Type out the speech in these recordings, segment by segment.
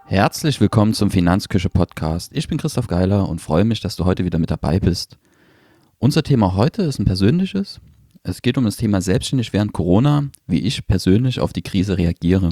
Herzlich willkommen zum Finanzküche-Podcast. Ich bin Christoph Geiler und freue mich, dass du heute wieder mit dabei bist. Unser Thema heute ist ein persönliches. Es geht um das Thema selbstständig während Corona, wie ich persönlich auf die Krise reagiere.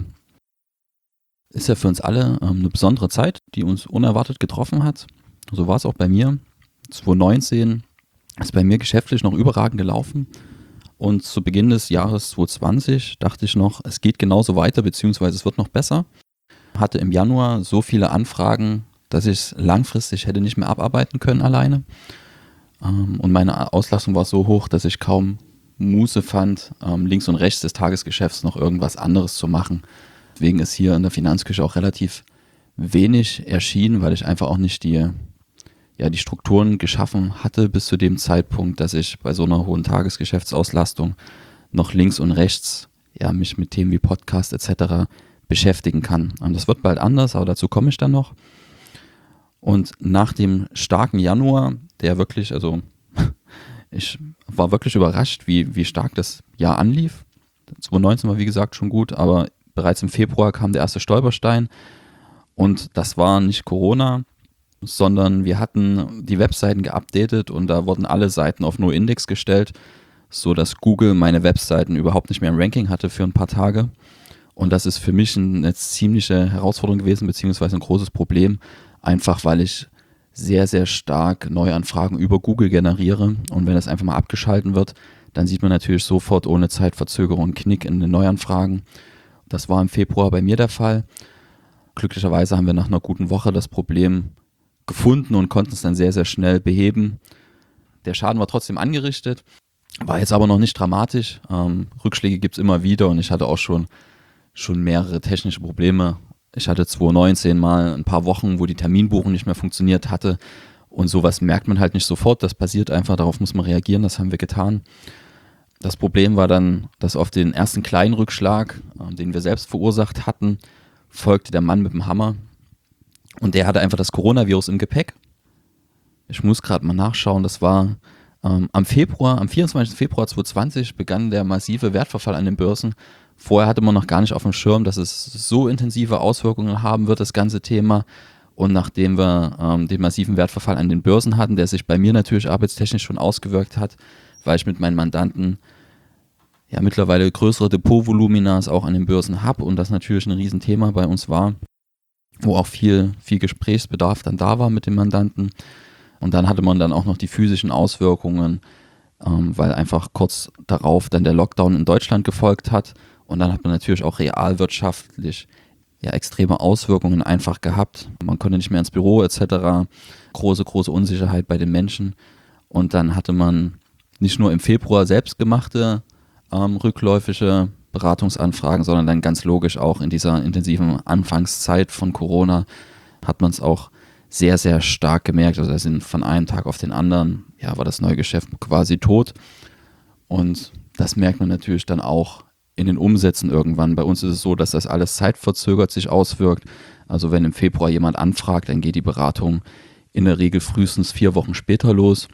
Ist ja für uns alle eine besondere Zeit, die uns unerwartet getroffen hat. So war es auch bei mir. 2019 ist bei mir geschäftlich noch überragend gelaufen. Und zu Beginn des Jahres 2020 dachte ich noch, es geht genauso weiter, beziehungsweise es wird noch besser. Hatte im Januar so viele Anfragen, dass ich es langfristig hätte nicht mehr abarbeiten können alleine. Und meine Auslastung war so hoch, dass ich kaum Muße fand, links und rechts des Tagesgeschäfts noch irgendwas anderes zu machen. Deswegen ist hier in der Finanzküche auch relativ wenig erschienen, weil ich einfach auch nicht die Strukturen geschaffen hatte bis zu dem Zeitpunkt, dass ich bei so einer hohen Tagesgeschäftsauslastung noch links und rechts mich mit Themen wie Podcast etc. beschäftigen kann. Und das wird bald anders, aber dazu komme ich dann noch. Und nach dem starken Januar, der wirklich, ich war wirklich überrascht, wie stark das Jahr anlief. 2019 war wie gesagt schon gut, aber bereits im Februar kam der erste Stolperstein und das war nicht Corona, sondern wir hatten die Webseiten geupdatet und da wurden alle Seiten auf No-Index gestellt, sodass Google meine Webseiten überhaupt nicht mehr im Ranking hatte für ein paar Tage. Und das ist für mich eine ziemliche Herausforderung gewesen, beziehungsweise ein großes Problem, einfach weil ich sehr, sehr stark Neuanfragen über Google generiere. Und wenn das einfach mal abgeschalten wird, dann sieht man natürlich sofort ohne Zeitverzögerung einen Knick in den Neuanfragen. Das war im Februar bei mir der Fall. Glücklicherweise haben wir nach einer guten Woche das Problem gefunden und konnten es dann sehr, sehr schnell beheben. Der Schaden war trotzdem angerichtet, war jetzt aber noch nicht dramatisch. Rückschläge gibt es immer wieder und ich hatte auch schon mehrere technische Probleme. Ich hatte 2019 mal ein paar Wochen, wo die Terminbuchung nicht mehr funktioniert hatte und sowas merkt man halt nicht sofort, das passiert einfach, darauf muss man reagieren, das haben wir getan. Das Problem war dann, dass auf den ersten kleinen Rückschlag, den wir selbst verursacht hatten, folgte der Mann mit dem Hammer und der hatte einfach das Coronavirus im Gepäck. Ich muss gerade mal nachschauen, das war am 24. Februar 2020 begann der massive Wertverfall an den Börsen. Vorher hatte man noch gar nicht auf dem Schirm, dass es so intensive Auswirkungen haben wird, das ganze Thema. Und nachdem wir den massiven Wertverfall an den Börsen hatten, der sich bei mir natürlich arbeitstechnisch schon ausgewirkt hat, weil ich mit meinen Mandanten mittlerweile größere Depotvoluminas auch an den Börsen habe und das natürlich ein Riesenthema bei uns war, wo auch viel Gesprächsbedarf dann da war mit den Mandanten. Und dann hatte man dann auch noch die physischen Auswirkungen, weil einfach kurz darauf dann der Lockdown in Deutschland gefolgt hat. Und dann hat man natürlich auch realwirtschaftlich extreme Auswirkungen einfach gehabt. Man konnte nicht mehr ins Büro etc. Große Unsicherheit bei den Menschen. Und dann hatte man nicht nur im Februar selbstgemachte rückläufige Beratungsanfragen, sondern dann ganz logisch auch in dieser intensiven Anfangszeit von Corona hat man es auch sehr, sehr stark gemerkt. Also da sind von einem Tag auf den anderen, war das neue Geschäft quasi tot. Und das merkt man natürlich dann auch in den Umsätzen irgendwann. Bei uns ist es so, dass das alles zeitverzögert sich auswirkt. Also wenn im Februar jemand anfragt, dann geht die Beratung in der Regel frühestens 4 Wochen später los.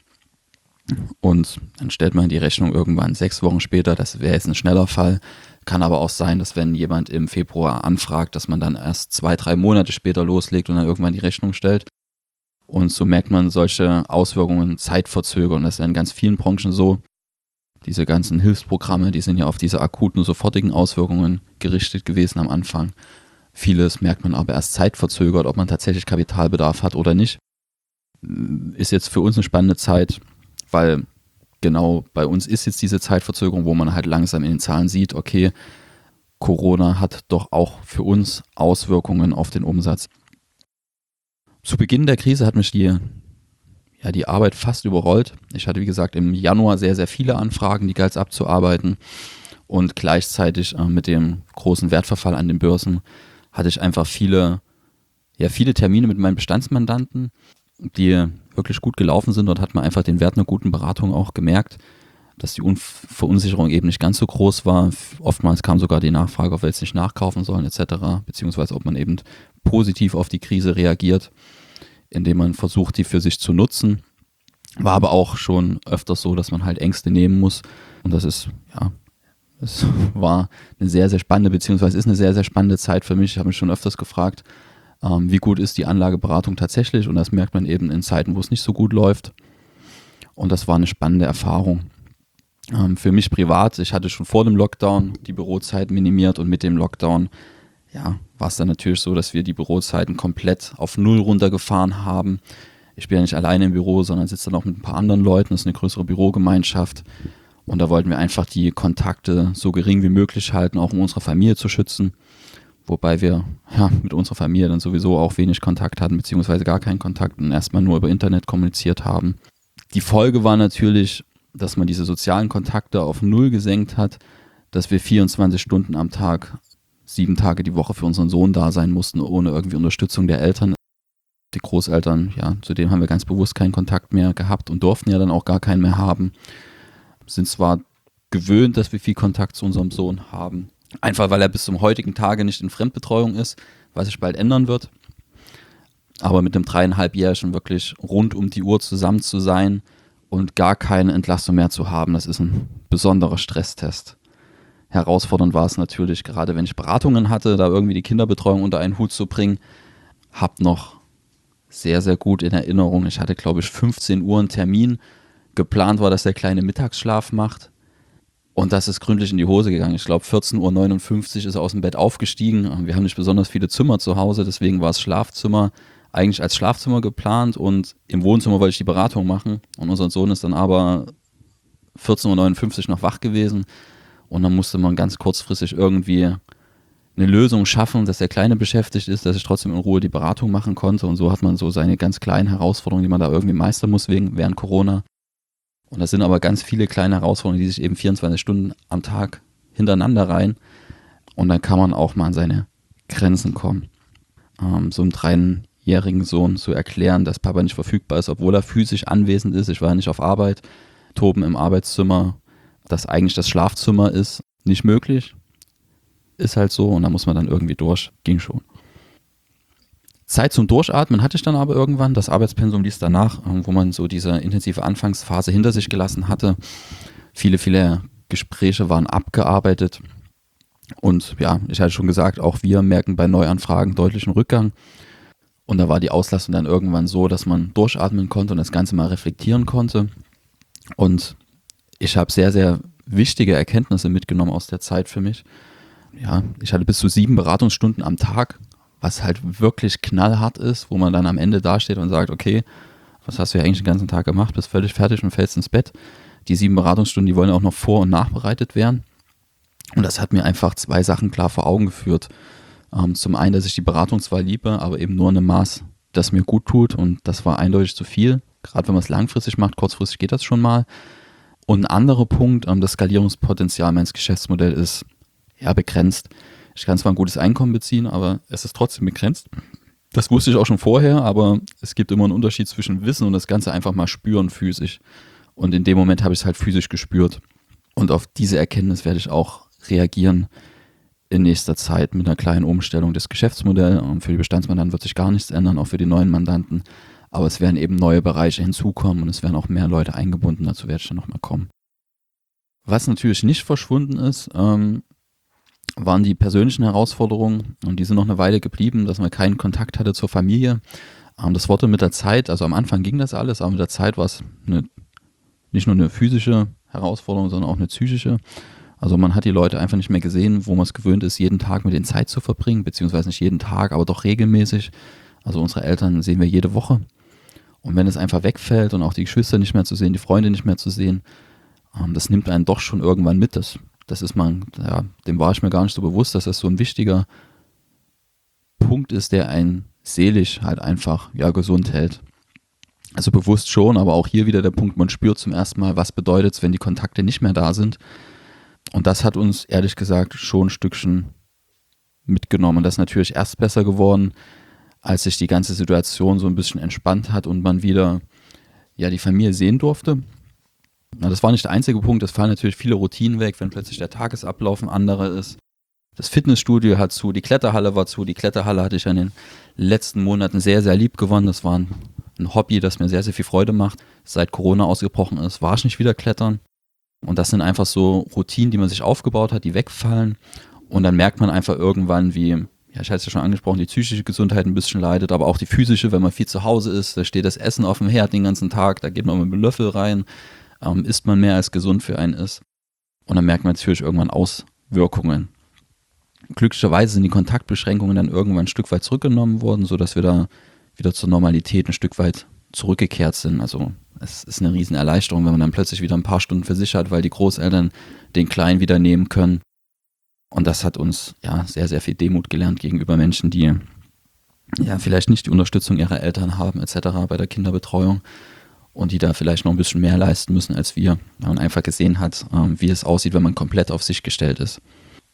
Und dann stellt man die Rechnung irgendwann 6 Wochen später. Das wäre jetzt ein schneller Fall. Kann aber auch sein, dass wenn jemand im Februar anfragt, dass man dann erst 2-3 Monate später loslegt und dann irgendwann die Rechnung stellt. Und so merkt man solche Auswirkungen zeitverzögert. Und das ist in ganz vielen Branchen so. Diese ganzen Hilfsprogramme, die sind ja auf diese akuten, sofortigen Auswirkungen gerichtet gewesen am Anfang. Vieles merkt man aber erst zeitverzögert, ob man tatsächlich Kapitalbedarf hat oder nicht. Ist jetzt für uns eine spannende Zeit, weil genau bei uns ist jetzt diese Zeitverzögerung, wo man halt langsam in den Zahlen sieht, okay, Corona hat doch auch für uns Auswirkungen auf den Umsatz. Zu Beginn der Krise hat mich die Arbeit fast überrollt. Ich hatte, wie gesagt, im Januar sehr, sehr viele Anfragen, die galt es abzuarbeiten. Und gleichzeitig mit dem großen Wertverfall an den Börsen hatte ich einfach viele Termine mit meinen Bestandsmandanten, die wirklich gut gelaufen sind. Dort hat man einfach den Wert einer guten Beratung auch gemerkt, dass die Verunsicherung eben nicht ganz so groß war. Oftmals kam sogar die Nachfrage, ob wir jetzt nicht nachkaufen sollen etc., beziehungsweise ob man eben positiv auf die Krise reagiert, indem man versucht, die für sich zu nutzen. War aber auch schon öfters so, dass man halt Ängste nehmen muss. Und das ist, es war eine sehr, sehr spannende, beziehungsweise ist eine sehr, sehr spannende Zeit für mich. Ich habe mich schon öfters gefragt, Wie gut ist die Anlageberatung tatsächlich? Und das merkt man eben in Zeiten, wo es nicht so gut läuft. Und das war eine spannende Erfahrung. Für mich privat, ich hatte schon vor dem Lockdown die Bürozeit minimiert und mit dem Lockdown war es dann natürlich so, dass wir die Bürozeiten komplett auf Null runtergefahren haben. Ich bin ja nicht alleine im Büro, sondern sitze dann auch mit ein paar anderen Leuten. Das ist eine größere Bürogemeinschaft. Und da wollten wir einfach die Kontakte so gering wie möglich halten, auch um unsere Familie zu schützen. Wobei wir mit unserer Familie dann sowieso auch wenig Kontakt hatten, beziehungsweise gar keinen Kontakt und erstmal nur über Internet kommuniziert haben. Die Folge war natürlich, dass man diese sozialen Kontakte auf Null gesenkt hat, dass wir 24 Stunden am Tag, 7 Tage die Woche für unseren Sohn da sein mussten, ohne irgendwie Unterstützung der Eltern. Die Großeltern, zu denen haben wir ganz bewusst keinen Kontakt mehr gehabt und durften ja dann auch gar keinen mehr haben. Sind zwar gewöhnt, dass wir viel Kontakt zu unserem Sohn haben, einfach weil er bis zum heutigen Tage nicht in Fremdbetreuung ist, was sich bald ändern wird. Aber mit einem 3,5-Jährigen wirklich rund um die Uhr zusammen zu sein und gar keine Entlastung mehr zu haben, das ist ein besonderer Stresstest. Herausfordernd war es natürlich, gerade wenn ich Beratungen hatte, da irgendwie die Kinderbetreuung unter einen Hut zu bringen. Hab noch sehr, sehr gut in Erinnerung, ich hatte, glaube ich, 15 Uhr einen Termin. Geplant war, dass der Kleine Mittagsschlaf macht. Und das ist gründlich in die Hose gegangen. Ich glaube, 14:59 Uhr ist er aus dem Bett aufgestiegen. Wir haben nicht besonders viele Zimmer zu Hause, deswegen war das Schlafzimmer eigentlich als Schlafzimmer geplant und im Wohnzimmer wollte ich die Beratung machen. Und unser Sohn ist dann aber 14:59 Uhr noch wach gewesen. Und dann musste man ganz kurzfristig irgendwie eine Lösung schaffen, dass der Kleine beschäftigt ist, dass ich trotzdem in Ruhe die Beratung machen konnte. Und so hat man so seine ganz kleinen Herausforderungen, die man da irgendwie meistern muss während Corona. Und das sind aber ganz viele kleine Herausforderungen, die sich eben 24 Stunden am Tag hintereinander reihen. Und dann kann man auch mal an seine Grenzen kommen. So einem 3-jährigen Sohn zu erklären, dass Papa nicht verfügbar ist, obwohl er physisch anwesend ist. Ich war ja nicht auf Arbeit. Toben im Arbeitszimmer, das eigentlich das Schlafzimmer ist, nicht möglich. Ist halt so und da muss man dann irgendwie durch. Ging schon. Zeit zum Durchatmen hatte ich dann aber irgendwann. Das Arbeitspensum ließ danach, wo man so diese intensive Anfangsphase hinter sich gelassen hatte. Viele, viele Gespräche waren abgearbeitet. Und ich hatte schon gesagt, auch wir merken bei Neuanfragen deutlichen Rückgang. Und da war die Auslastung dann irgendwann so, dass man durchatmen konnte und das Ganze mal reflektieren konnte. Und ich habe sehr, sehr wichtige Erkenntnisse mitgenommen aus der Zeit für mich. Ich hatte bis zu 7 Beratungsstunden am Tag, was halt wirklich knallhart ist, wo man dann am Ende dasteht und sagt, okay, was hast du ja eigentlich den ganzen Tag gemacht, bist völlig fertig und fällst ins Bett. Die 7 Beratungsstunden, die wollen ja auch noch vor- und nachbereitet werden. Und das hat mir einfach 2 Sachen klar vor Augen geführt. Zum einen, dass ich die Beratung zwar liebe, aber eben nur in einem Maß, das mir gut tut. Und das war eindeutig zu viel. Gerade wenn man es langfristig macht, kurzfristig geht das schon mal. Und ein anderer Punkt, das Skalierungspotenzial meines Geschäftsmodells ist begrenzt. Ich kann zwar ein gutes Einkommen beziehen, aber es ist trotzdem begrenzt. Das wusste ich auch schon vorher, aber es gibt immer einen Unterschied zwischen Wissen und das Ganze einfach mal spüren physisch. Und in dem Moment habe ich es halt physisch gespürt. Und auf diese Erkenntnis werde ich auch reagieren in nächster Zeit mit einer kleinen Umstellung des Geschäftsmodells. Und für die Bestandsmandanten wird sich gar nichts ändern, auch für die neuen Mandanten. Aber es werden eben neue Bereiche hinzukommen und es werden auch mehr Leute eingebunden. Dazu werde ich dann nochmal kommen. Was natürlich nicht verschwunden ist, waren die persönlichen Herausforderungen und die sind noch eine Weile geblieben, dass man keinen Kontakt hatte zur Familie. Das wurde mit der Zeit, also am Anfang ging das alles, aber mit der Zeit war es nicht nur eine physische Herausforderung, sondern auch eine psychische. Also man hat die Leute einfach nicht mehr gesehen, wo man es gewöhnt ist, jeden Tag mit denen Zeit zu verbringen, beziehungsweise nicht jeden Tag, aber doch regelmäßig. Also unsere Eltern sehen wir jede Woche. Und wenn es einfach wegfällt und auch die Geschwister nicht mehr zu sehen, die Freunde nicht mehr zu sehen, das nimmt einen doch schon irgendwann mit. Das ist dem war ich mir gar nicht so bewusst, dass das so ein wichtiger Punkt ist, der einen seelisch halt einfach gesund hält. Also bewusst schon, aber auch hier wieder der Punkt, man spürt zum ersten Mal, was bedeutet es, wenn die Kontakte nicht mehr da sind. Und das hat uns ehrlich gesagt schon ein Stückchen mitgenommen. Und das ist natürlich erst besser geworden, als sich die ganze Situation so ein bisschen entspannt hat und man wieder die Familie sehen durfte. Das war nicht der einzige Punkt, es fallen natürlich viele Routinen weg, wenn plötzlich der Tagesablauf ein anderer ist. Das Fitnessstudio hat zu, die Kletterhalle war zu. Die Kletterhalle hatte ich in den letzten Monaten sehr, sehr lieb gewonnen. Das war ein Hobby, das mir sehr, sehr viel Freude macht. Seit Corona ausgebrochen ist, war ich nicht wieder klettern. Und das sind einfach so Routinen, die man sich aufgebaut hat, die wegfallen. Und dann merkt man einfach irgendwann, wie ja, ich hatte es ja schon angesprochen, die psychische Gesundheit ein bisschen leidet, aber auch die physische, wenn man viel zu Hause ist, da steht das Essen auf dem Herd den ganzen Tag, da geht man mit einem Löffel rein, isst man mehr als gesund für einen ist. Und dann merkt man natürlich irgendwann Auswirkungen. Glücklicherweise sind die Kontaktbeschränkungen dann irgendwann ein Stück weit zurückgenommen worden, sodass wir da wieder zur Normalität ein Stück weit zurückgekehrt sind. Also es ist eine riesen Erleichterung, wenn man dann plötzlich wieder ein paar Stunden für sich hat, weil die Großeltern den Kleinen wieder nehmen können. Und das hat uns ja sehr, sehr viel Demut gelernt gegenüber Menschen, die ja vielleicht nicht die Unterstützung ihrer Eltern haben etc. bei der Kinderbetreuung und die da vielleicht noch ein bisschen mehr leisten müssen als wir. Und einfach gesehen hat, wie es aussieht, wenn man komplett auf sich gestellt ist.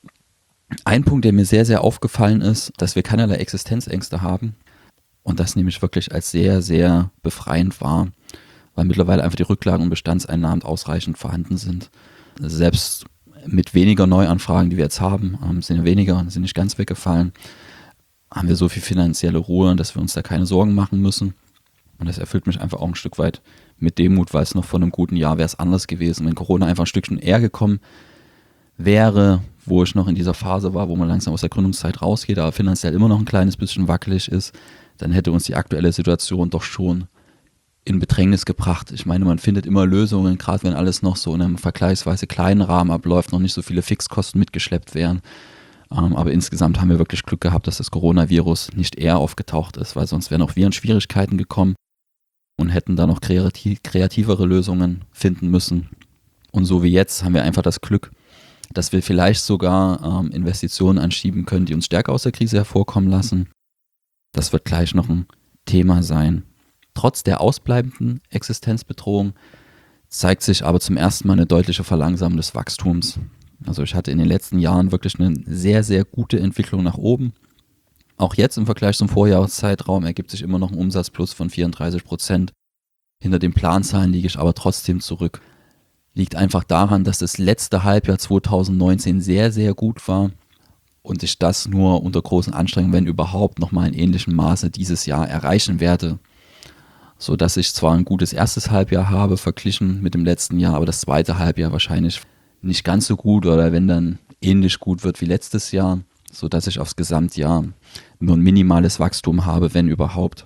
Ein Punkt, der mir sehr, sehr aufgefallen ist, dass wir keinerlei Existenzängste haben und das nehme ich wirklich als sehr, sehr befreiend wahr, weil mittlerweile einfach die Rücklagen und Bestandseinnahmen ausreichend vorhanden sind. Selbst mit weniger Neuanfragen, die wir jetzt haben, sind ja weniger, sind nicht ganz weggefallen, haben wir so viel finanzielle Ruhe, dass wir uns da keine Sorgen machen müssen. Und das erfüllt mich einfach auch ein Stück weit mit Demut, weil es noch vor einem guten Jahr wäre es anders gewesen. Wenn Corona einfach ein Stückchen eher gekommen wäre, wo ich noch in dieser Phase war, wo man langsam aus der Gründungszeit rausgeht, aber finanziell immer noch ein kleines bisschen wackelig ist, dann hätte uns die aktuelle Situation doch schon in Bedrängnis gebracht. Ich meine, man findet immer Lösungen, gerade wenn alles noch so in einem vergleichsweise kleinen Rahmen abläuft, noch nicht so viele Fixkosten mitgeschleppt werden. Aber insgesamt haben wir wirklich Glück gehabt, dass das Coronavirus nicht eher aufgetaucht ist, weil sonst wären auch wir in Schwierigkeiten gekommen und hätten da noch kreativere Lösungen finden müssen. Und so wie jetzt haben wir einfach das Glück, dass wir vielleicht sogar Investitionen anschieben können, die uns stärker aus der Krise hervorkommen lassen. Das wird gleich noch ein Thema sein. Trotz der ausbleibenden Existenzbedrohung zeigt sich aber zum ersten Mal eine deutliche Verlangsamung des Wachstums. Also ich hatte in den letzten Jahren wirklich eine sehr, sehr gute Entwicklung nach oben. Auch jetzt im Vergleich zum Vorjahreszeitraum ergibt sich immer noch ein Umsatzplus von 34%. Hinter den Planzahlen liege ich aber trotzdem zurück. Liegt einfach daran, dass das letzte Halbjahr 2019 sehr, sehr gut war und ich das nur unter großen Anstrengungen, wenn überhaupt, nochmal in ähnlichem Maße dieses Jahr erreichen werde. Sodass ich zwar ein gutes erstes Halbjahr habe, verglichen mit dem letzten Jahr, aber das zweite Halbjahr wahrscheinlich nicht ganz so gut oder wenn dann ähnlich gut wird wie letztes Jahr, sodass ich aufs Gesamtjahr nur ein minimales Wachstum habe, wenn überhaupt.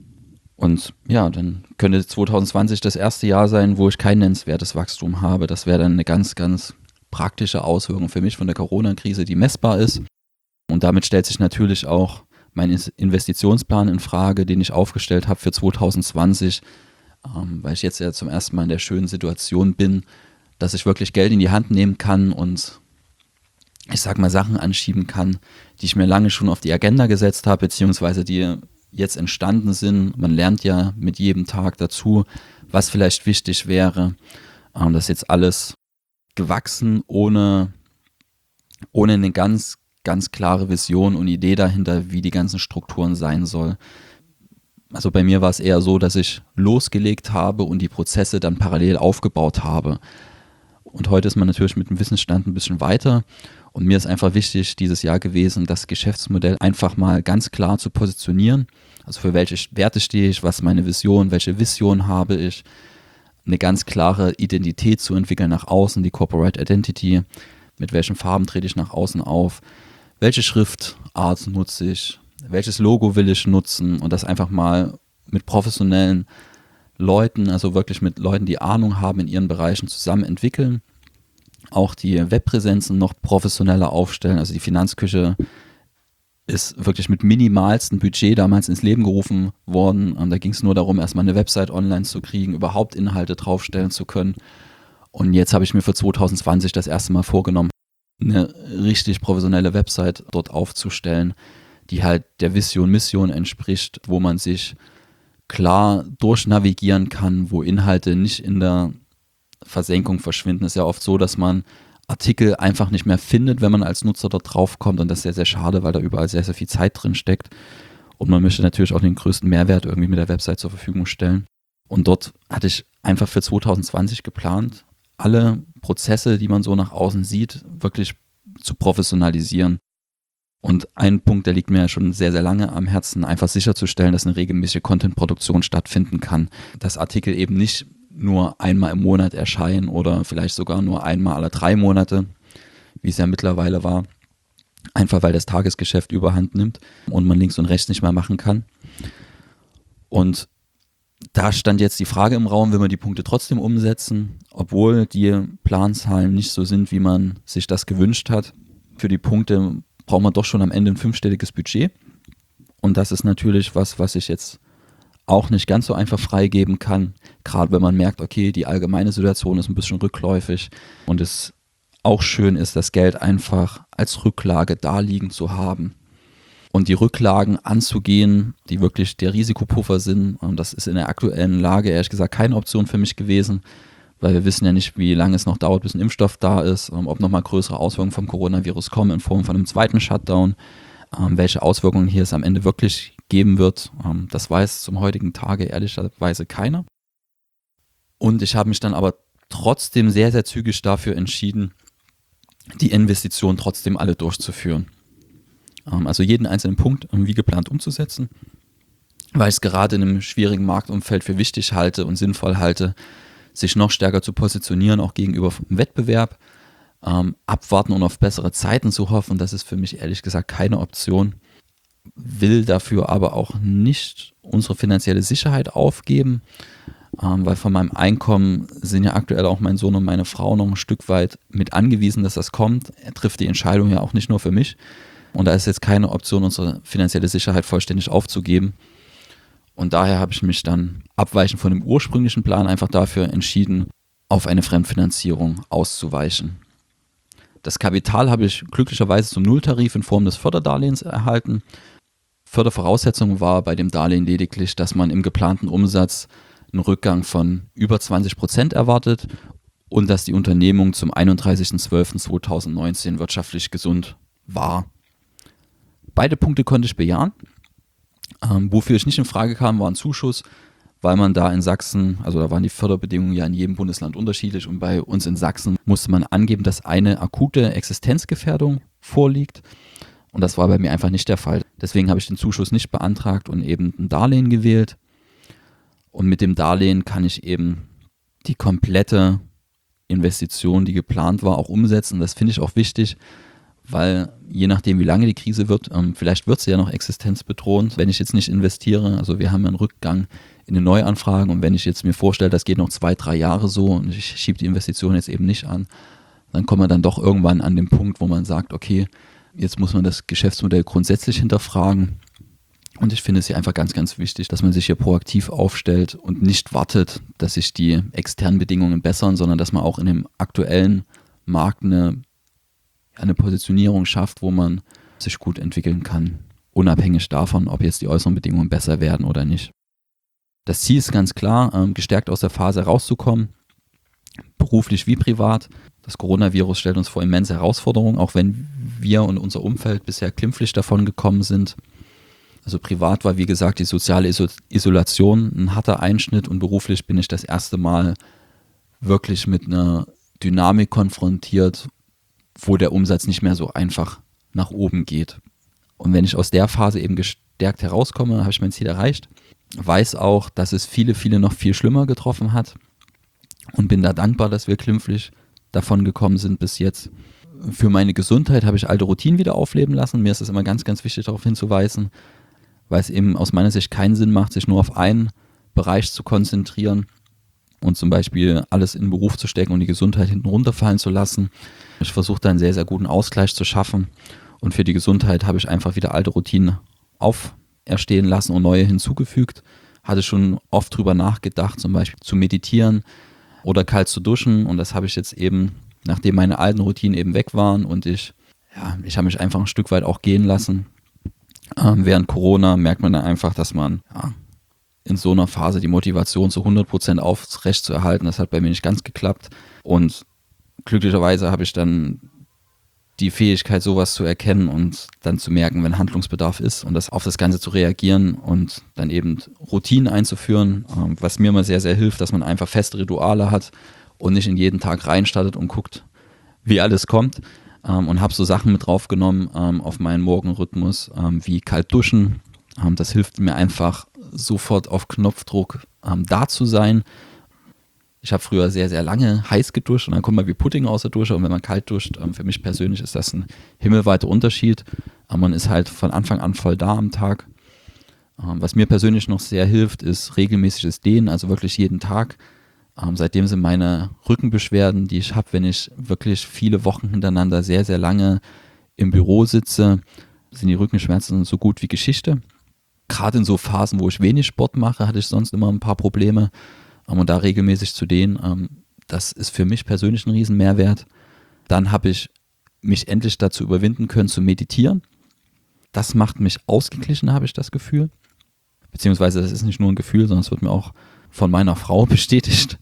Und ja, dann könnte 2020 das erste Jahr sein, wo ich kein nennenswertes Wachstum habe. Das wäre dann eine ganz, ganz praktische Auswirkung für mich von der Corona-Krise, die messbar ist. Und damit stellt sich natürlich auch mein Investitionsplan in Frage, den ich aufgestellt habe für 2020, weil ich jetzt ja zum ersten Mal in der schönen Situation bin, dass ich wirklich Geld in die Hand nehmen kann und ich sag mal Sachen anschieben kann, die ich mir lange schon auf die Agenda gesetzt habe, beziehungsweise die jetzt entstanden sind. Man lernt ja mit jedem Tag dazu, was vielleicht wichtig wäre. Das ist jetzt alles gewachsen, ohne eine ganz klare Vision und Idee dahinter, wie die ganzen Strukturen sein soll. Also bei mir war es eher so, dass ich losgelegt habe und die Prozesse dann parallel aufgebaut habe. Und heute ist man natürlich mit dem Wissensstand ein bisschen weiter. Und mir ist einfach wichtig dieses Jahr gewesen, das Geschäftsmodell einfach mal ganz klar zu positionieren. Also für welche Werte stehe ich, was ist meine Vision, welche Vision habe ich. Eine ganz klare Identität zu entwickeln nach außen, die Corporate Identity. Mit welchen Farben trete ich nach außen auf. Welche Schriftart nutze ich, welches Logo will ich nutzen und das einfach mal mit professionellen Leuten, also wirklich mit Leuten, die Ahnung haben in ihren Bereichen zusammen entwickeln. Auch die Webpräsenzen noch professioneller aufstellen, also die Finanzküche ist wirklich mit minimalstem Budget damals ins Leben gerufen worden. Da ging es nur darum, erstmal eine Website online zu kriegen, überhaupt Inhalte draufstellen zu können. Und jetzt habe ich mir für 2020 das erste Mal vorgenommen, eine richtig professionelle Website dort aufzustellen, die halt der Vision, Mission entspricht, wo man sich klar durchnavigieren kann, wo Inhalte nicht in der Versenkung verschwinden. Es ist ja oft so, dass man Artikel einfach nicht mehr findet, wenn man als Nutzer dort draufkommt und das ist sehr, sehr schade, weil da überall sehr, sehr viel Zeit drin steckt und man möchte natürlich auch den größten Mehrwert irgendwie mit der Website zur Verfügung stellen. Und dort hatte ich einfach für 2020 geplant, alle Prozesse, die man so nach außen sieht, wirklich zu professionalisieren. Und ein Punkt, der liegt mir ja schon sehr, sehr lange am Herzen, einfach sicherzustellen, dass eine regelmäßige Content-Produktion stattfinden kann. Dass Artikel eben nicht nur einmal im Monat erscheinen oder vielleicht sogar nur einmal alle 3 Monate, wie es ja mittlerweile war, Einfach weil das Tagesgeschäft überhand nimmt und man links und rechts nicht mehr machen kann. Und da stand jetzt die Frage im Raum, will man die Punkte trotzdem umsetzen, obwohl die Planzahlen nicht so sind, wie man sich das gewünscht hat. Für die Punkte braucht man doch schon am Ende ein 5-stelliges Budget. Und das ist natürlich was ich jetzt auch nicht ganz so einfach freigeben kann, gerade wenn man merkt, okay, die allgemeine Situation ist ein bisschen rückläufig und es auch schön ist, das Geld einfach als Rücklage da liegen zu haben. Und die Rücklagen anzugehen, die wirklich der Risikopuffer sind, und das ist in der aktuellen Lage ehrlich gesagt keine Option für mich gewesen, weil wir wissen ja nicht, wie lange es noch dauert, bis ein Impfstoff da ist, ob nochmal größere Auswirkungen vom Coronavirus kommen in Form von einem zweiten Shutdown, welche Auswirkungen hier es am Ende wirklich geben wird. Das weiß zum heutigen Tage ehrlicherweise keiner. Und ich habe mich dann aber trotzdem sehr, sehr zügig dafür entschieden, die Investitionen trotzdem alle durchzuführen. Also jeden einzelnen Punkt wie geplant umzusetzen, weil ich es gerade in einem schwierigen Marktumfeld für wichtig halte und sinnvoll halte, sich noch stärker zu positionieren, auch gegenüber dem Wettbewerb, abwarten und auf bessere Zeiten zu hoffen. Das ist für mich ehrlich gesagt keine Option. Will dafür aber auch nicht unsere finanzielle Sicherheit aufgeben, weil von meinem Einkommen sind ja aktuell auch mein Sohn und meine Frau noch ein Stück weit mit angewiesen, dass das kommt. Er trifft die Entscheidung ja auch nicht nur für mich. Und da ist jetzt keine Option, unsere finanzielle Sicherheit vollständig aufzugeben. Und daher habe ich mich dann abweichend von dem ursprünglichen Plan einfach dafür entschieden, auf eine Fremdfinanzierung auszuweichen. Das Kapital habe ich glücklicherweise zum Nulltarif in Form des Förderdarlehens erhalten. Fördervoraussetzung war bei dem Darlehen lediglich, dass man im geplanten Umsatz einen Rückgang von über 20% erwartet und dass die Unternehmung zum 31.12.2019 wirtschaftlich gesund war. Beide Punkte konnte ich bejahen. Wofür ich nicht in Frage kam, war ein Zuschuss, weil man da in Sachsen, also da waren die Förderbedingungen ja in jedem Bundesland unterschiedlich und bei uns in Sachsen musste man angeben, dass eine akute Existenzgefährdung vorliegt und das war bei mir einfach nicht der Fall. Deswegen habe ich den Zuschuss nicht beantragt und eben ein Darlehen gewählt und mit dem Darlehen kann ich eben die komplette Investition, die geplant war, auch umsetzen. Das finde ich auch wichtig, weil je nachdem, wie lange die Krise wird, vielleicht wird sie ja noch existenzbedrohend, wenn ich jetzt nicht investiere. Also wir haben einen Rückgang in den Neuanfragen und wenn ich jetzt mir vorstelle, das geht noch 2-3 Jahre so und ich schiebe die Investition jetzt eben nicht an, dann kommt man dann doch irgendwann an den Punkt, wo man sagt, okay, jetzt muss man das Geschäftsmodell grundsätzlich hinterfragen. Und ich finde es hier einfach ganz, ganz wichtig, dass man sich hier proaktiv aufstellt und nicht wartet, dass sich die externen Bedingungen bessern, sondern dass man auch in dem aktuellen Markt eine Positionierung schafft, wo man sich gut entwickeln kann, unabhängig davon, ob jetzt die äußeren Bedingungen besser werden oder nicht. Das Ziel ist ganz klar, gestärkt aus der Phase rauszukommen, beruflich wie privat. Das Coronavirus stellt uns vor immense Herausforderungen, auch wenn wir und unser Umfeld bisher glimpflich davon gekommen sind. Also privat war, wie gesagt, die soziale Isolation ein harter Einschnitt und beruflich bin ich das erste Mal wirklich mit einer Dynamik konfrontiert, wo der Umsatz nicht mehr so einfach nach oben geht. Und wenn ich aus der Phase eben gestärkt herauskomme, habe ich mein Ziel erreicht. Weiß auch, dass es viele, viele noch viel schlimmer getroffen hat und bin da dankbar, dass wir glimpflich davon gekommen sind bis jetzt. Für meine Gesundheit habe ich alte Routinen wieder aufleben lassen. Mir ist es immer ganz, ganz wichtig, darauf hinzuweisen, weil es eben aus meiner Sicht keinen Sinn macht, sich nur auf einen Bereich zu konzentrieren und zum Beispiel alles in den Beruf zu stecken und die Gesundheit hinten runterfallen zu lassen. Ich versuche da einen sehr, sehr guten Ausgleich zu schaffen und für die Gesundheit habe ich einfach wieder alte Routinen auferstehen lassen und neue hinzugefügt. Hatte schon oft drüber nachgedacht, zum Beispiel zu meditieren oder kalt zu duschen und das habe ich jetzt eben, nachdem meine alten Routinen eben weg waren und ich habe mich einfach ein Stück weit auch gehen lassen. Während Corona merkt man dann einfach, dass man in so einer Phase die Motivation zu 100% aufrecht zu erhalten, das hat bei mir nicht ganz geklappt und glücklicherweise habe ich dann die Fähigkeit, sowas zu erkennen und dann zu merken, wenn Handlungsbedarf ist und auf das Ganze zu reagieren und dann eben Routinen einzuführen, was mir immer sehr, sehr hilft, dass man einfach feste Rituale hat und nicht in jeden Tag reinstartet und guckt, wie alles kommt. Und habe so Sachen mit draufgenommen auf meinen Morgenrhythmus, wie kalt duschen. Das hilft mir einfach sofort auf Knopfdruck da zu sein. Ich habe früher sehr, sehr lange heiß geduscht und dann kommt man wie Pudding aus der Dusche und wenn man kalt duscht, für mich persönlich ist das ein himmelweiter Unterschied. Man ist halt von Anfang an voll da am Tag. Was mir persönlich noch sehr hilft, ist regelmäßiges Dehnen, also wirklich jeden Tag. Seitdem sind meine Rückenbeschwerden, die ich habe, wenn ich wirklich viele Wochen hintereinander sehr, sehr lange im Büro sitze, sind die Rückenschmerzen so gut wie Geschichte. Gerade in so Phasen, wo ich wenig Sport mache, hatte ich sonst immer ein paar Probleme. Und da regelmäßig zu dehnen, das ist für mich persönlich ein Riesenmehrwert. Dann habe ich mich endlich dazu überwinden können, zu meditieren. Das macht mich ausgeglichen, habe ich das Gefühl. Beziehungsweise das ist nicht nur ein Gefühl, sondern es wird mir auch von meiner Frau bestätigt.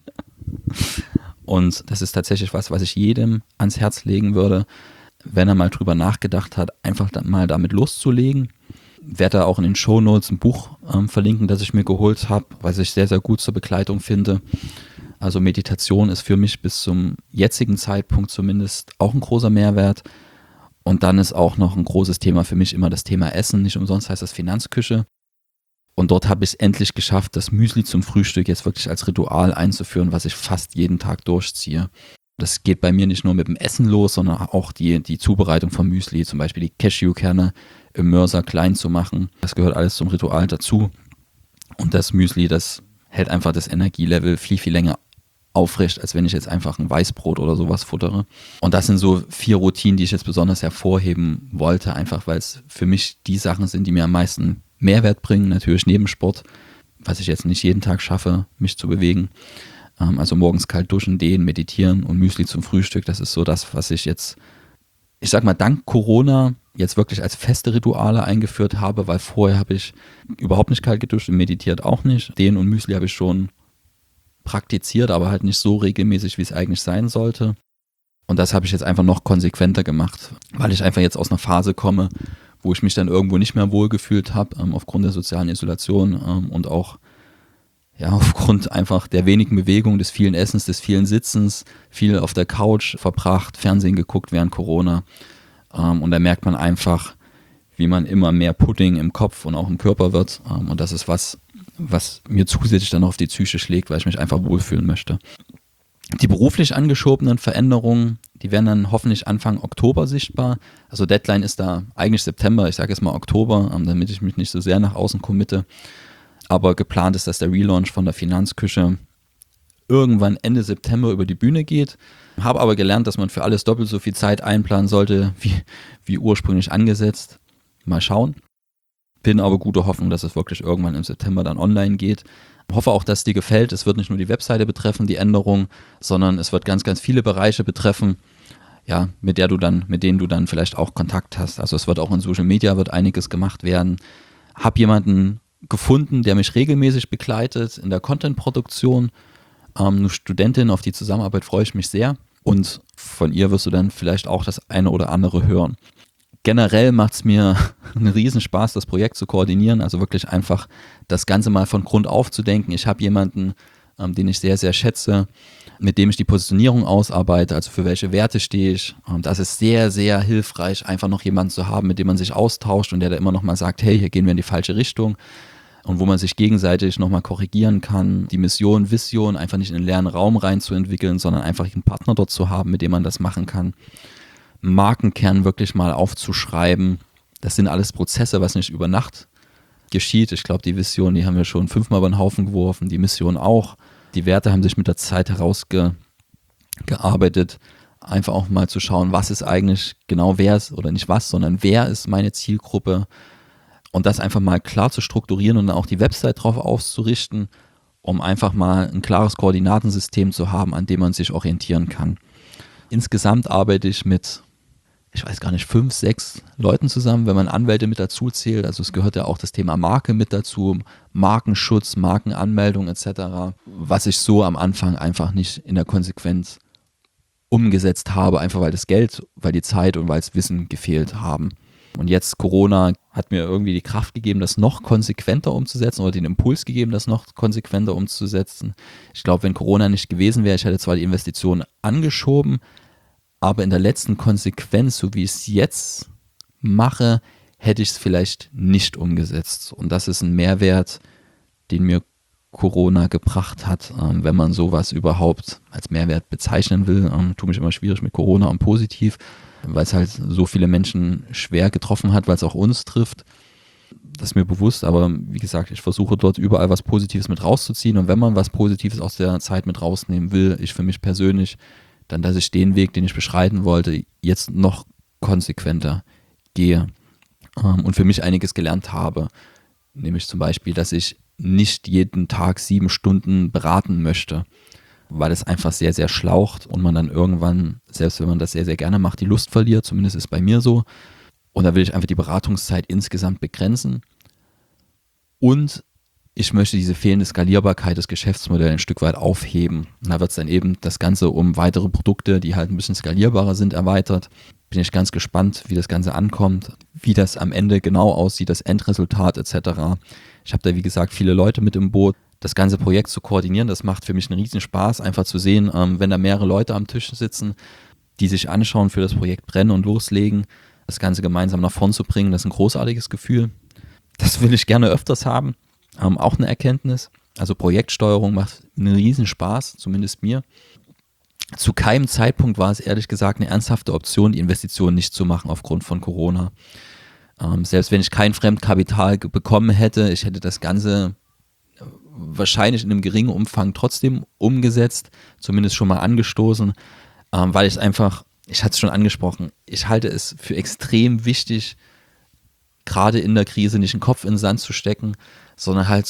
Und das ist tatsächlich was ich jedem ans Herz legen würde, wenn er mal drüber nachgedacht hat, einfach mal damit loszulegen. Ich werde da auch in den Shownotes ein Buch verlinken, das ich mir geholt habe, was ich sehr, sehr gut zur Begleitung finde. Also Meditation ist für mich bis zum jetzigen Zeitpunkt zumindest auch ein großer Mehrwert. Und dann ist auch noch ein großes Thema für mich immer das Thema Essen. Nicht umsonst heißt das Finanzküche. Und dort habe ich es endlich geschafft, das Müsli zum Frühstück jetzt wirklich als Ritual einzuführen, was ich fast jeden Tag durchziehe. Das geht bei mir nicht nur mit dem Essen los, sondern auch die Zubereitung von Müsli, zum Beispiel die Cashewkerne im Mörser klein zu machen. Das gehört alles zum Ritual dazu. Und das Müsli, das hält einfach das Energielevel viel, viel länger aufrecht, als wenn ich jetzt einfach ein Weißbrot oder sowas futtere. Und das sind so 4 Routinen, die ich jetzt besonders hervorheben wollte, einfach weil es für mich die Sachen sind, die mir am meisten Mehrwert bringen, natürlich neben Sport, was ich jetzt nicht jeden Tag schaffe, mich zu bewegen. Also morgens kalt duschen, dehnen, meditieren und Müsli zum Frühstück, das ist so das, was ich jetzt, ich sag mal, dank Corona jetzt wirklich als feste Rituale eingeführt habe, weil vorher habe ich überhaupt nicht kalt geduscht und meditiert auch nicht. Dehnen und Müsli habe ich schon praktiziert, aber halt nicht so regelmäßig, wie es eigentlich sein sollte. Und das habe ich jetzt einfach noch konsequenter gemacht, weil ich einfach jetzt aus einer Phase komme, wo ich mich dann irgendwo nicht mehr wohlgefühlt habe, aufgrund der sozialen Isolation und auch aufgrund einfach der wenigen Bewegung, des vielen Essens, des vielen Sitzens, viel auf der Couch verbracht, Fernsehen geguckt während Corona. Und da merkt man einfach, wie man immer mehr Pudding im Kopf und auch im Körper wird. Und das ist was mir zusätzlich dann auf die Psyche schlägt, weil ich mich einfach wohlfühlen möchte. Die beruflich angeschobenen Veränderungen, die werden dann hoffentlich Anfang Oktober sichtbar. Also Deadline ist da eigentlich September, ich sage jetzt mal Oktober, damit ich mich nicht so sehr nach außen committe. Aber geplant ist, dass der Relaunch von der Finanzküche irgendwann Ende September über die Bühne geht. Habe aber gelernt, dass man für alles doppelt so viel Zeit einplanen sollte, wie ursprünglich angesetzt. Mal schauen. Bin aber guter Hoffnung, dass es wirklich irgendwann im September dann online geht. Hoffe auch, dass dir gefällt. Es wird nicht nur die Webseite betreffen, die Änderung, sondern es wird ganz, ganz viele Bereiche betreffen, ja, mit denen du dann vielleicht auch Kontakt hast. Also es wird auch in Social Media wird einiges gemacht werden. Hab jemanden gefunden, der mich regelmäßig begleitet in der Content-Produktion. Eine Studentin, auf die Zusammenarbeit freue ich mich sehr. Und von ihr wirst du dann vielleicht auch das eine oder andere hören. Generell macht es mir einen Riesenspaß, das Projekt zu koordinieren, also wirklich einfach das Ganze mal von Grund auf zu denken. Ich habe jemanden, den ich sehr, sehr schätze, mit dem ich die Positionierung ausarbeite, also für welche Werte stehe ich. Und das ist sehr, sehr hilfreich, einfach noch jemanden zu haben, mit dem man sich austauscht und der da immer noch mal sagt, hey, hier gehen wir in die falsche Richtung. Und wo man sich gegenseitig nochmal korrigieren kann, die Mission, Vision einfach nicht in den leeren Raum reinzuentwickeln, sondern einfach einen Partner dort zu haben, mit dem man das machen kann. Markenkern wirklich mal aufzuschreiben. Das sind alles Prozesse, was nicht über Nacht geschieht. Ich glaube, die Vision, die haben wir schon 5-mal über den Haufen geworfen, die Mission auch. Die Werte haben sich mit der Zeit herausgearbeitet. Einfach auch mal zu schauen, was ist eigentlich genau wer ist, oder nicht was, sondern wer ist meine Zielgruppe. Und das einfach mal klar zu strukturieren und dann auch die Website drauf auszurichten, um einfach mal ein klares Koordinatensystem zu haben, an dem man sich orientieren kann. Insgesamt arbeite ich mit, ich weiß gar nicht, 5, 6 Leuten zusammen, wenn man Anwälte mit dazu zählt. Also es gehört ja auch das Thema Marke mit dazu, Markenschutz, Markenanmeldung etc., was ich so am Anfang einfach nicht in der Konsequenz umgesetzt habe, einfach weil das Geld, weil die Zeit und weil das Wissen gefehlt haben. Und jetzt Corona hat mir irgendwie die Kraft gegeben, das noch konsequenter umzusetzen oder den Impuls gegeben, das noch konsequenter umzusetzen. Ich glaube, wenn Corona nicht gewesen wäre, ich hätte zwar die Investition angeschoben, aber in der letzten Konsequenz, so wie ich es jetzt mache, hätte ich es vielleicht nicht umgesetzt. Und das ist ein Mehrwert, den mir Corona gebracht hat, wenn man sowas überhaupt als Mehrwert bezeichnen will. Tue mich immer schwierig mit Corona und positiv, weil es halt so viele Menschen schwer getroffen hat, weil es auch uns trifft. Das ist mir bewusst, aber wie gesagt, ich versuche dort überall was Positives mit rauszuziehen, und wenn man was Positives aus der Zeit mit rausnehmen will, ich für mich persönlich, dann, dass ich den Weg, den ich beschreiten wollte, jetzt noch konsequenter gehe und für mich einiges gelernt habe, nämlich zum Beispiel, dass ich nicht jeden Tag 7 Stunden beraten möchte, weil es einfach sehr, sehr schlaucht und man dann irgendwann, selbst wenn man das sehr, sehr gerne macht, die Lust verliert, zumindest ist es bei mir so. Und da will ich einfach die Beratungszeit insgesamt begrenzen. Und ich möchte diese fehlende Skalierbarkeit des Geschäftsmodells ein Stück weit aufheben. Und da wird es dann eben das Ganze um weitere Produkte, die halt ein bisschen skalierbarer sind, erweitert. Bin ich ganz gespannt, wie das Ganze ankommt, wie das am Ende genau aussieht, das Endresultat etc. Ich habe da, wie gesagt, viele Leute mit im Boot. Das ganze Projekt zu koordinieren, das macht für mich einen riesen Spaß, einfach zu sehen, wenn da mehrere Leute am Tisch sitzen, die sich anschauen, für das Projekt brennen und loslegen, das Ganze gemeinsam nach vorn zu bringen, das ist ein großartiges Gefühl. Das will ich gerne öfters haben. Auch eine Erkenntnis. Also Projektsteuerung macht einen riesen Spaß, zumindest mir. Zu keinem Zeitpunkt war es ehrlich gesagt eine ernsthafte Option, die Investition nicht zu machen aufgrund von Corona. Selbst wenn ich kein Fremdkapital bekommen hätte, ich hätte das Ganze wahrscheinlich in einem geringen Umfang trotzdem umgesetzt, zumindest schon mal angestoßen, weil ich einfach, ich hatte es schon angesprochen, ich halte es für extrem wichtig, gerade in der Krise nicht den Kopf in den Sand zu stecken, sondern halt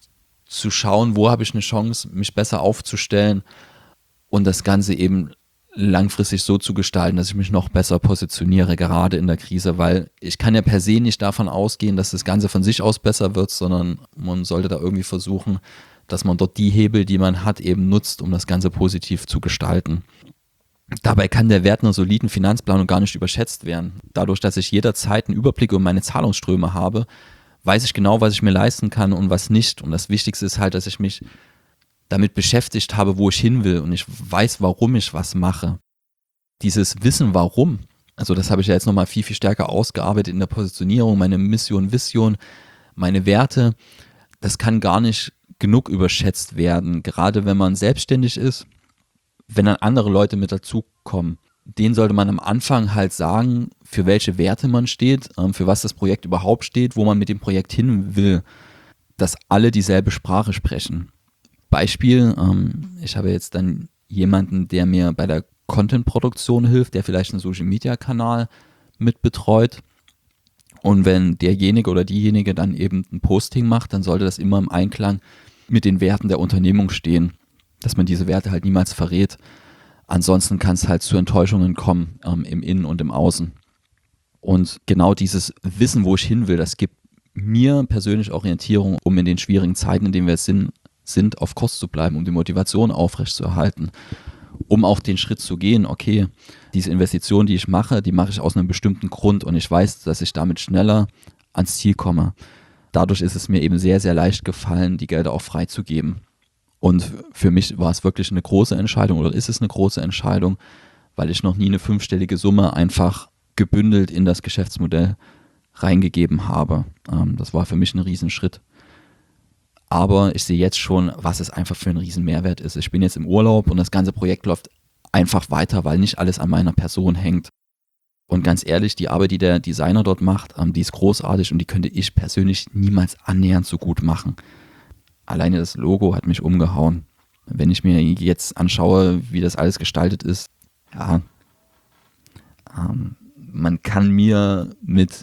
zu schauen, wo habe ich eine Chance, mich besser aufzustellen und das Ganze eben langfristig so zu gestalten, dass ich mich noch besser positioniere, gerade in der Krise, weil ich kann ja per se nicht davon ausgehen, dass das Ganze von sich aus besser wird, sondern man sollte da irgendwie versuchen, dass man dort die Hebel, die man hat, eben nutzt, um das Ganze positiv zu gestalten. Dabei kann der Wert einer soliden Finanzplanung gar nicht überschätzt werden. Dadurch, dass ich jederzeit einen Überblick über meine Zahlungsströme habe, weiß ich genau, was ich mir leisten kann und was nicht. Und das Wichtigste ist halt, dass ich mich damit beschäftigt habe, wo ich hin will, und ich weiß, warum ich was mache. Dieses Wissen, warum, also das habe ich ja jetzt nochmal viel, viel stärker ausgearbeitet in der Positionierung, meine Mission, Vision, meine Werte, das kann gar nicht genug überschätzt werden, gerade wenn man selbstständig ist, wenn dann andere Leute mit dazukommen. Denen sollte man am Anfang halt sagen, für welche Werte man steht, für was das Projekt überhaupt steht, wo man mit dem Projekt hin will, dass alle dieselbe Sprache sprechen. Beispiel, ich habe jetzt dann jemanden, der mir bei der Content-Produktion hilft, der vielleicht einen Social-Media-Kanal mit betreut, und wenn derjenige oder diejenige dann eben ein Posting macht, dann sollte das immer im Einklang mit den Werten der Unternehmung stehen, dass man diese Werte halt niemals verrät. Ansonsten kann es halt zu Enttäuschungen kommen, im Innen und im Außen. Und genau dieses Wissen, wo ich hin will, das gibt mir persönlich Orientierung, um in den schwierigen Zeiten, in denen wir sind, auf Kurs zu bleiben, um die Motivation aufrechtzuerhalten, um auch den Schritt zu gehen, okay, diese Investition, die ich mache, die mache ich aus einem bestimmten Grund, und ich weiß, dass ich damit schneller ans Ziel komme. Dadurch ist es mir eben sehr, sehr leicht gefallen, die Gelder auch freizugeben. Und für mich war es wirklich eine große Entscheidung, oder ist es eine große Entscheidung, weil ich noch nie eine 5-stellige Summe einfach gebündelt in das Geschäftsmodell reingegeben habe. Das war für mich ein Riesenschritt. Aber ich sehe jetzt schon, was es einfach für ein riesen Mehrwert ist. Ich bin jetzt im Urlaub und das ganze Projekt läuft einfach weiter, weil nicht alles an meiner Person hängt. Und ganz ehrlich, die Arbeit, die der Designer dort macht, die ist großartig, und die könnte ich persönlich niemals annähernd so gut machen. Alleine das Logo hat mich umgehauen. Wenn ich mir jetzt anschaue, wie das alles gestaltet ist, ja, man kann mir mit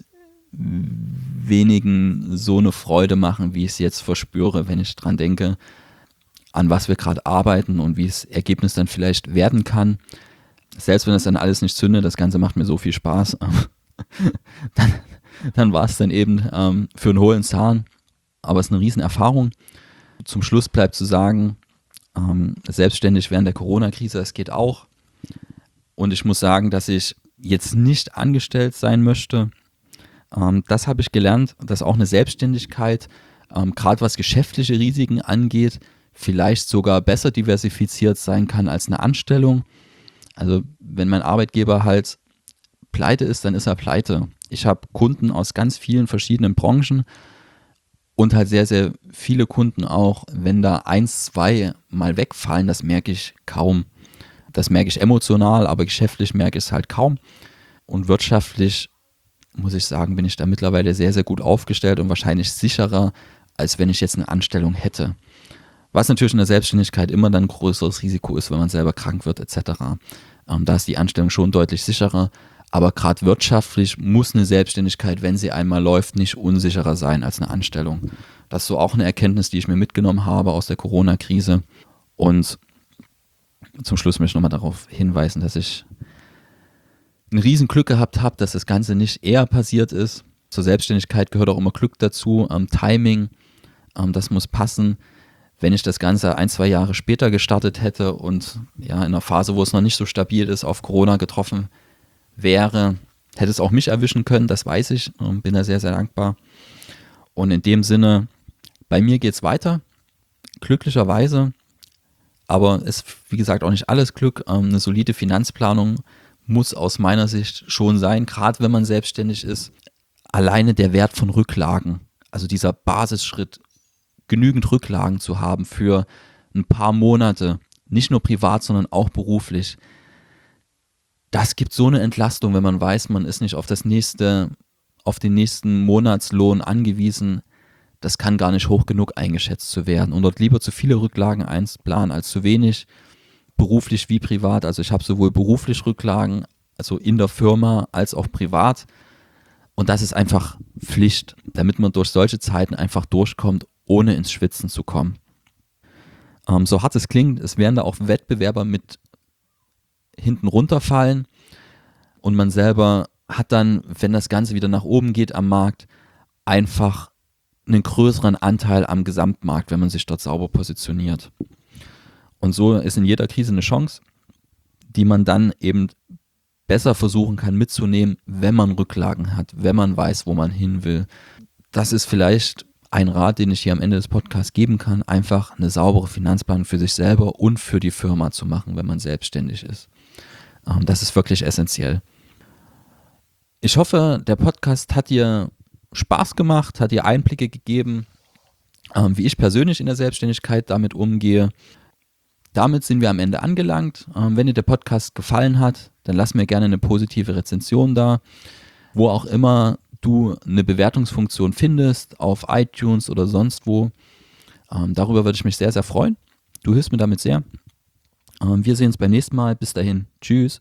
wenigen so eine Freude machen, wie ich es jetzt verspüre, wenn ich dran denke, an was wir gerade arbeiten und wie das Ergebnis dann vielleicht werden kann. Selbst wenn das dann alles nicht zündet, das Ganze macht mir so viel Spaß, dann war es dann eben für einen hohlen Zahn. Aber es ist eine Riesenerfahrung. Zum Schluss bleibt zu sagen, selbstständig während der Corona-Krise, das geht auch. Und ich muss sagen, dass ich jetzt nicht angestellt sein möchte. Das habe ich gelernt, dass auch eine Selbstständigkeit, gerade was geschäftliche Risiken angeht, vielleicht sogar besser diversifiziert sein kann als eine Anstellung. Also wenn mein Arbeitgeber halt pleite ist, dann ist er pleite. Ich habe Kunden aus ganz vielen verschiedenen Branchen, Und halt sehr, sehr viele Kunden auch, wenn da 1, 2 mal wegfallen, das merke ich kaum. Das merke ich emotional, aber geschäftlich merke ich es halt kaum. Und wirtschaftlich, muss ich sagen, bin ich da mittlerweile sehr, sehr gut aufgestellt und wahrscheinlich sicherer, als wenn ich jetzt eine Anstellung hätte. Was natürlich in der Selbstständigkeit immer dann ein größeres Risiko ist, wenn man selber krank wird etc. Da ist die Anstellung schon deutlich sicherer. Aber gerade wirtschaftlich muss eine Selbstständigkeit, wenn sie einmal läuft, nicht unsicherer sein als eine Anstellung. Das ist so auch eine Erkenntnis, die ich mir mitgenommen habe aus der Corona-Krise. Und zum Schluss möchte ich nochmal darauf hinweisen, dass ich ein Riesenglück gehabt habe, dass das Ganze nicht eher passiert ist. Zur Selbstständigkeit gehört auch immer Glück dazu, Timing, das muss passen. Wenn ich das Ganze 1, 2 Jahre später gestartet hätte und ja in einer Phase, wo es noch nicht so stabil ist, auf Corona getroffen wäre, hätte es auch mich erwischen können, das weiß ich, bin da sehr, sehr dankbar. Und in dem Sinne, bei mir geht es weiter, glücklicherweise, aber es ist, wie gesagt, auch nicht alles Glück. Eine solide Finanzplanung muss aus meiner Sicht schon sein, gerade wenn man selbstständig ist. Alleine der Wert von Rücklagen, also dieser Basisschritt, genügend Rücklagen zu haben für ein paar Monate, nicht nur privat, sondern auch beruflich. Das gibt so eine Entlastung, wenn man weiß, man ist nicht auf den nächsten Monatslohn angewiesen. Das kann gar nicht hoch genug eingeschätzt zu werden. Und dort lieber zu viele Rücklagen einplanen als zu wenig, beruflich wie privat. Also ich habe sowohl beruflich Rücklagen, also in der Firma, als auch privat. Und das ist einfach Pflicht, damit man durch solche Zeiten einfach durchkommt, ohne ins Schwitzen zu kommen. So hart es klingt, es werden da auch Wettbewerber mit hinten runterfallen und man selber hat dann, wenn das Ganze wieder nach oben geht am Markt, einfach einen größeren Anteil am Gesamtmarkt, wenn man sich dort sauber positioniert. Und so ist in jeder Krise eine Chance, die man dann eben besser versuchen kann mitzunehmen, wenn man Rücklagen hat, wenn man weiß, wo man hin will. Das ist vielleicht ein Rat, den ich hier am Ende des Podcasts geben kann, einfach eine saubere Finanzplanung für sich selber und für die Firma zu machen, wenn man selbstständig ist. Das ist wirklich essentiell. Ich hoffe, der Podcast hat dir Spaß gemacht, hat dir Einblicke gegeben, wie ich persönlich in der Selbstständigkeit damit umgehe. Damit sind wir am Ende angelangt. Wenn dir der Podcast gefallen hat, dann lass mir gerne eine positive Rezension da, wo auch immer du eine Bewertungsfunktion findest, auf iTunes oder sonst wo. Darüber würde ich mich sehr, sehr freuen. Du hilfst mir damit sehr. Wir sehen uns beim nächsten Mal. Bis dahin. Tschüss.